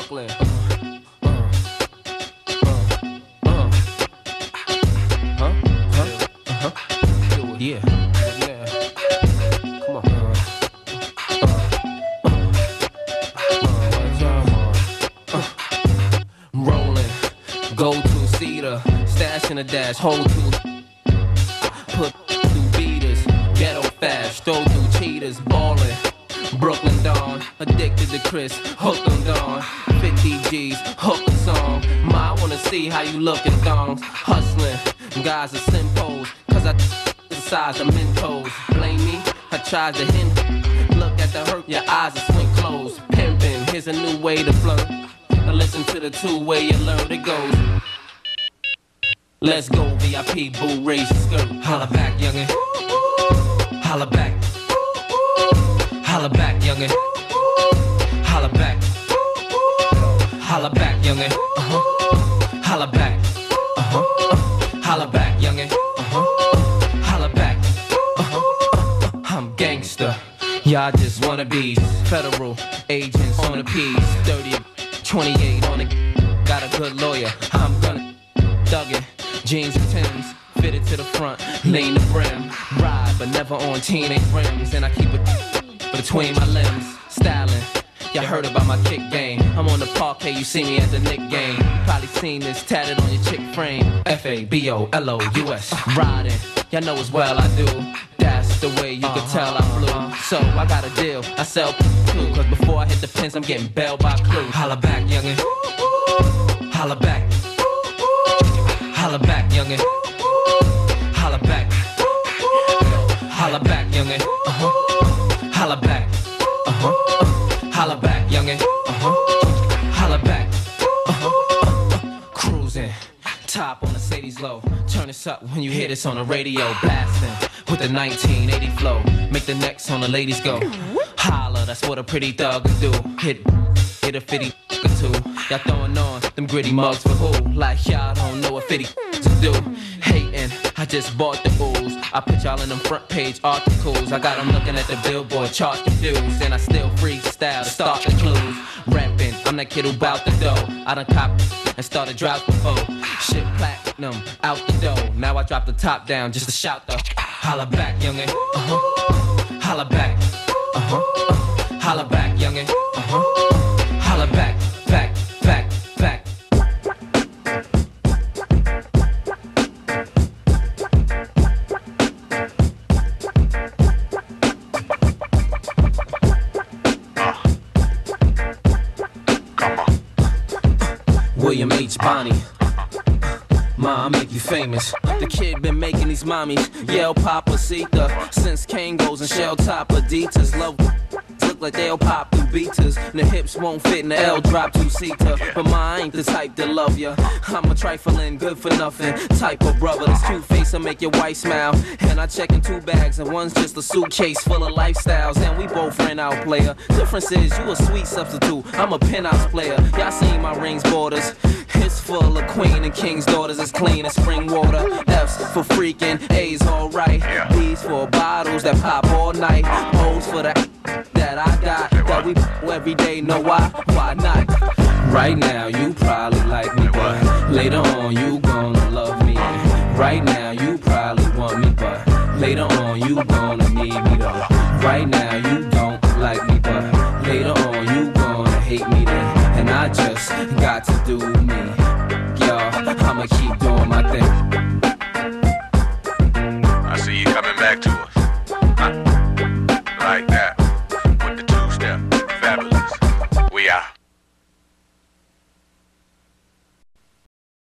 Brooklyn. Yeah. Come on. Rolling, go to cedar, stash in a dash, hold to, put through beaters, ghetto fast, throw through cheaters, ballin', Brooklyn Dawn, addicted to Chris, hooked on Dawn, 50 G's, hooked on song, Ma, I wanna see how you look in thongs, hustling, guys are simpos, cause I the size of Mentos, blame me, I tried to hint, look at the hurt, your eyes are swing closed, pimpin', here's a new way to flirt. Now listen to the two-way alert, it goes. Let's go, VIP, boo, raise your skirt. Holla back, youngin'. Holla back. Holla back, youngin'. Holla back. Holla back, youngin'. Holla back. Holla back, youngin'. Holla back. I'm gangster. Y'all just wanna be federal agents on the piece. 30 28 on it, got a good lawyer, I'm gonna thug it, jeans and Timbs, fitted to the front, lean the brim, ride but never on teenage rims, and I keep it between my limbs, styling, y'all heard about my kick game, I'm on the parquet, you see me at the Knick game, probably seen this tatted on your chick frame, F-A-B-O-L-O-U-S, riding, y'all know as well I do, that's the way you can tell I'm blue, so I got a deal, I sell too, cause before I hit the pins I'm getting bailed by crew, holla back youngin', holla back, holla back youngin', holla back, holla back youngin', holla back, holla back youngin', holla back, cruising, top on the Mercedes low, turn this up when you hear this on the radio, blasting with the 1980 flow, make the necks on the ladies go, holla, that's what a pretty thug can do, hit a 50 or two, y'all throwing on them gritty mugs for who, like y'all don't know what 50 to do, hating, I just bought the ooze, I put y'all in them front page articles, I got them looking at the billboard chart confused, and I still freestyle to start the clues, rapping, I'm that kid who bout the dough, I done cop and started drought before, shit platinum, out the dough, now I drop the top down just to shout the, holla back youngin', holla back, holla back youngin', holla back, back, back, back. William H. Bonney, Ma, I make you famous. The kid been making these mommies yell Papacita since Kangos and shell top Adidas. Love look like they'll pop through beaters, and the hips won't fit in the L drop two-seater. But Ma, I ain't the type to love ya. I'm a trifling, good for nothing type of brother. This cute face will make your wife smile, and I check in 2 bags, and one's just a suitcase full of lifestyles, and we both ran out, player. Difference is you a sweet substitute, I'm a penthouse player. Y'all seen my rings borders. It's full of queen and king's daughters, it's clean as spring water. F's for freaking, A's alright. B's for bottles that pop all night. O's for the that I got, that we every day. Know why? Why not? Right now you probably like me, but later on you gonna love me. Right now you probably want me, but later on you gonna need me though. Right now you don't like me, but later on you gonna hate me then. And I just got to do me, y'all, I'ma keep doing my thing. I see you coming back to us, huh? Like that, with the 2-step, fabulous, we out.